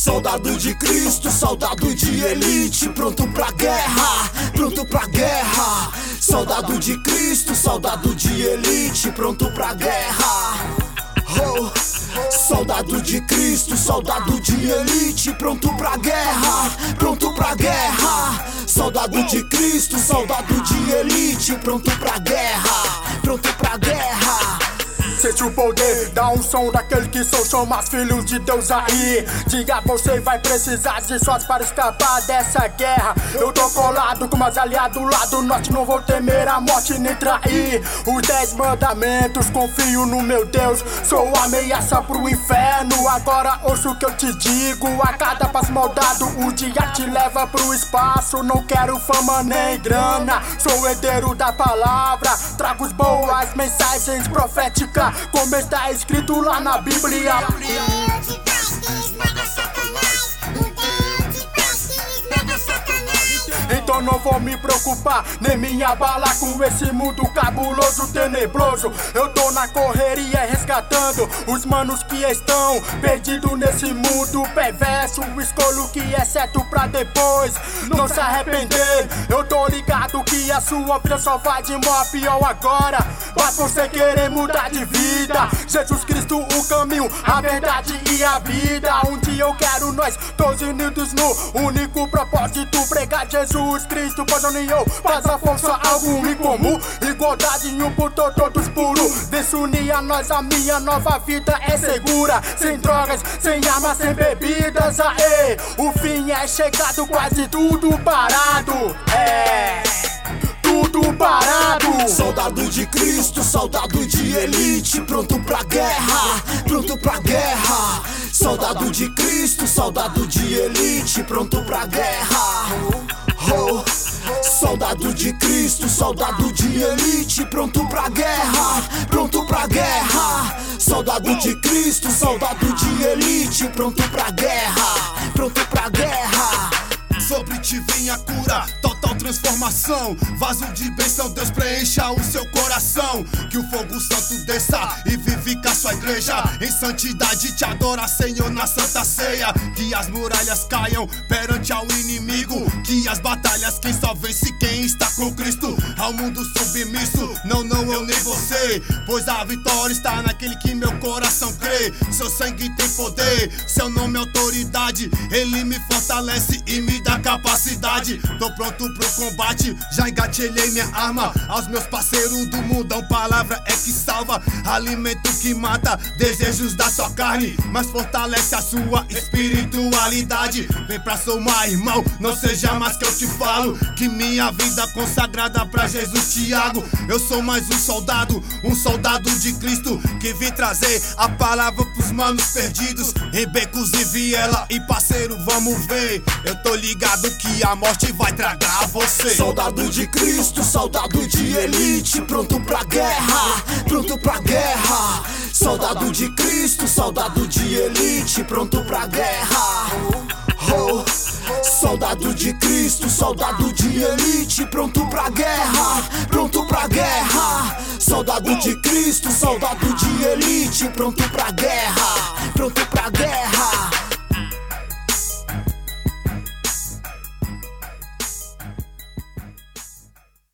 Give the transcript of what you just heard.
Soldado de Cristo, soldado de elite, pronto pra guerra, pronto pra guerra. Soldado de Cristo, soldado de elite, pronto pra guerra. Oh. Soldado de Cristo, soldado de elite, pronto pra guerra, pronto pra guerra. Soldado de Cristo, soldado de elite, pronto pra guerra, pronto pra guerra. Sente o poder da unção daquele que sou, chama os filhos de Deus aí. Diga, você vai precisar de sorte para escapar dessa guerra. Eu tô colado com meus aliados lá do norte, não vou temer a morte nem trair os 10 mandamentos, confio no meu Deus, sou ameaça pro inferno. Agora ouça o que eu te digo, a cada passo moldado o dia te leva pro espaço. Não quero fama nem grana, sou herdeiro da palavra, trago as boas mensagens proféticas, como está escrito lá na Bíblia. Então não vou me preocupar, nem me abalar com esse mundo cabuloso, tenebroso. Eu tô na correria resgatando os manos que estão perdidos nesse mundo perverso. Escolho o que é certo pra depois não se arrepender. Eu tô ligado que a sua vida só vai de mal a pior agora, mas você querer mudar de vida. Jesus Cristo, o caminho, a verdade e a vida. Um dia eu quero nós todos unidos no único propósito, pregar Jesus Cristo, pois a união faz a força, algo em comum. Igualdade em um por todos puro. Desunir a nós, a minha nova vida é segura. Sem drogas, sem armas, sem bebidas, aê. O fim é chegado, quase tudo parado. É, tudo parado. Soldado de Cristo, soldado de elite, pronto pra guerra, pronto pra guerra. Soldado de Cristo, soldado de elite, pronto pra guerra. Oh. Soldado de Cristo, soldado de elite, pronto pra guerra, pronto pra guerra. Soldado de Cristo, soldado de elite, pronto pra guerra, pronto pra guerra. Sobre ti vem a cura, total transformação. Vaso de bênção, Deus preencha o seu coração. Que o fogo santo desça e vivifica a sua igreja. Em santidade te adora, Senhor, na santa ceia. Que as muralhas caiam perante ao inimigo. Que as batalhas quem só vence quem está com Cristo. Ao mundo submisso, não, eu nem você. Pois a vitória está naquele que meu coração crê. Seu sangue tem poder, seu nome é autoridade. Ele me fortalece e me dá capacidade. Tô pronto pro combate, já engatilhei minha arma. Aos meus parceiros do mundão, palavra é que salva. Alimento que mata desejos da sua carne, mas fortalece a sua espiritualidade. Vem pra somar, irmão, não seja mais que eu te falo. Que minha vida consagrada pra Jesus Tiago. Eu sou mais um soldado de Cristo, que vim trazer a palavra pros manos perdidos. Em becos e viela e parceiro, vamos ver. Eu tô ligado que a morte vai tragar você. Soldado de Cristo, soldado de elite, pronto pra guerra, pronto pra guerra. Soldado de Cristo, soldado de elite, pronto pra guerra. Oh. Soldado de Cristo, soldado de elite, pronto pra guerra, pronto pra guerra. Soldado de Cristo, soldado de elite, pronto pra guerra.